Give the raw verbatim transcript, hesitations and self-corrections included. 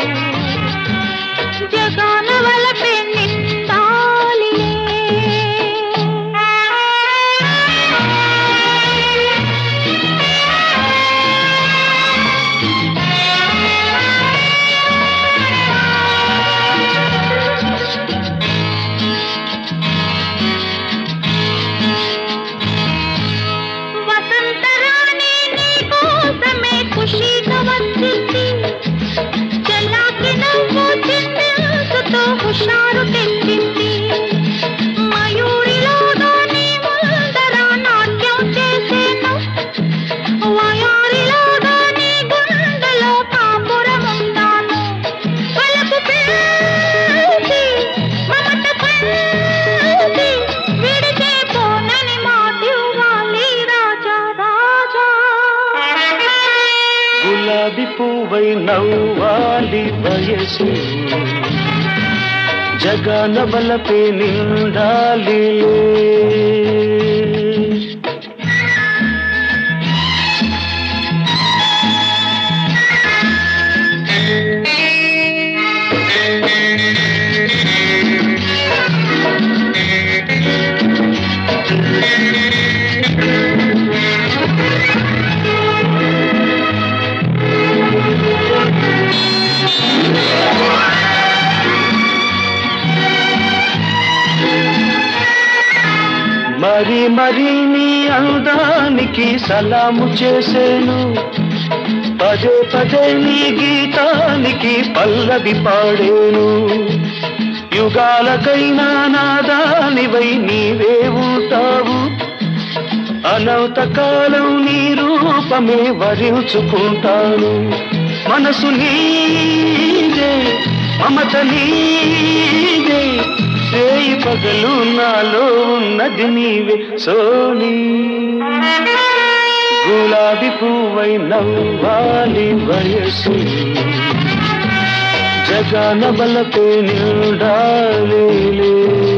జగాన వలపే నిండాలిలే. వసంతరాణి నీ కోసమే ఖుషీగా వచ్చింది. చల్లాకి నవ్వు చిందించుతో హుషారు తెచ్చింది. మయూరిలాగా నీ ముందర నాట్యం చేసేను. వయారిలాగా నీ గుండెలో కాపురముంటాను. వలపు పిలిచి మమత పంచి విడిచే పోనని మాటివ్వాలి రాజా రాజా. గులాబీ పువ్వై నవ్వాలి వయసు, జగాన వలపే నిండాలి. మరి మరి నీ అందానికి సలాము చేసేను. పదే పదే నీ గీతానికి పల్లవి పాడేను. యుగాలకైనా నాదానివై నీవే ఉంటావు. అనంత కాలం నీ రూపమే వరించుకుంటాను. మనసు నీదే, మమత నీదే, రేయి పగలు నాలో ఉన్నది నీవే సోనీ. గులాబీ పువ్వై నవ్వాలి వయసు, జగాన వలపే నిండాలి.